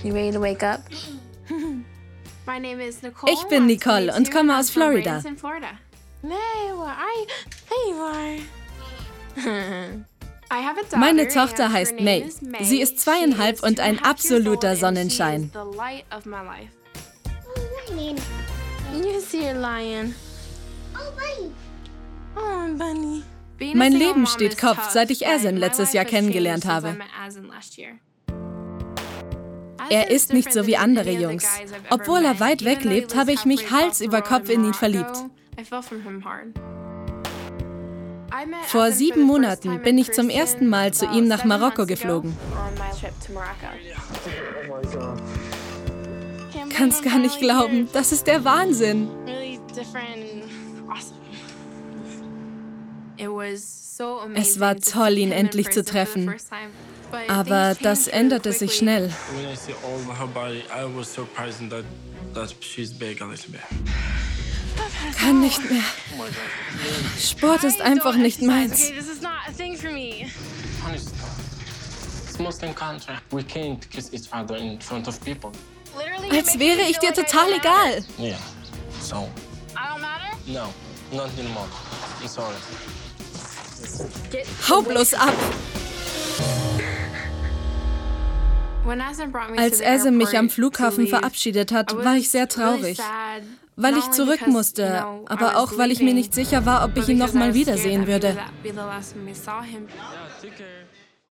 You ready to wake up? Ich bin Nicole und komme aus Florida. Meine Tochter heißt May. Sie ist 2,5 und ein absoluter Sonnenschein. Mein Leben steht Kopf, seit ich Azan letztes Jahr kennengelernt habe. Er ist nicht so wie andere Jungs. Obwohl er weit weg lebt, habe ich mich Hals über Kopf in ihn verliebt. Vor 7 Monaten bin ich zum ersten Mal zu ihm nach Marokko geflogen. Kann's gar nicht glauben, das ist der Wahnsinn. Es war toll, ihn endlich zu treffen. Aber das änderte sich schnell. Kann nicht mehr. Sport ist einfach nicht meins. Als wäre ich dir total egal. Hau bloß ab. Als Azam mich am Flughafen verabschiedet hat, war ich sehr traurig. Weil ich zurück musste, aber auch weil ich mir nicht sicher war, ob ich ihn noch mal wiedersehen würde.